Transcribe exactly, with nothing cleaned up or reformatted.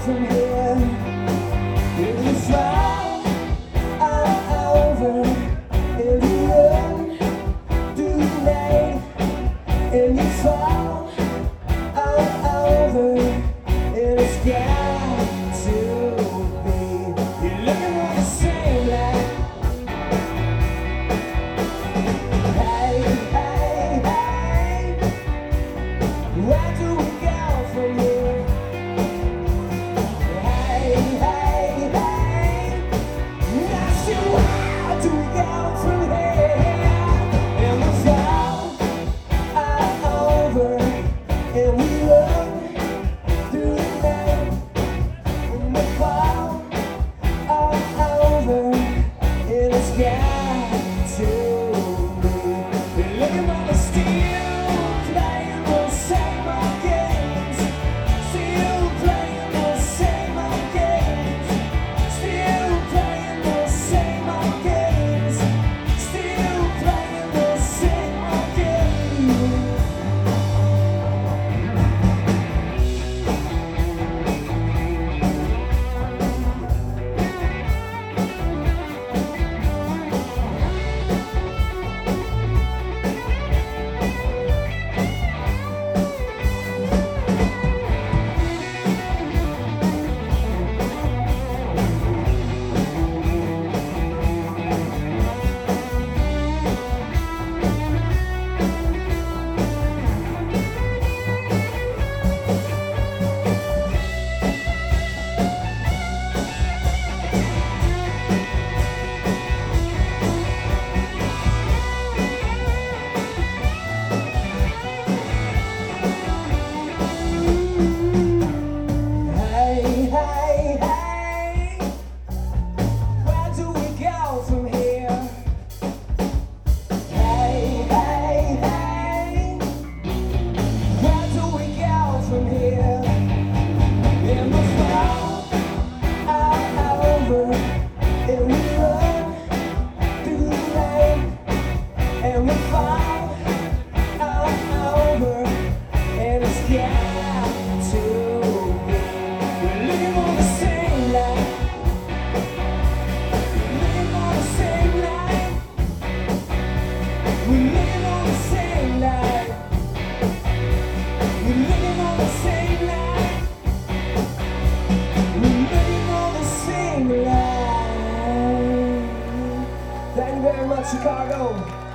from here. If you fly over, if you run through the night, and you fall over, and it's got to be. You're looking for the same light. Hey, hey, hey, where do we go from here? Hey, hey, hey, not sure how do we go from here? And we fall over, and we run through the night, and we fall over, and it's got to. Looking for the steel, playing the same old games. Still playing the same old games. Still playing the same old games. Still playing the same old games. And we fall over, and it's got to be. We're looking for the same light. Looking for the same light. We're looking for the same light. We're looking for the same light. We're looking for the same light. Thank you very much, Chicago.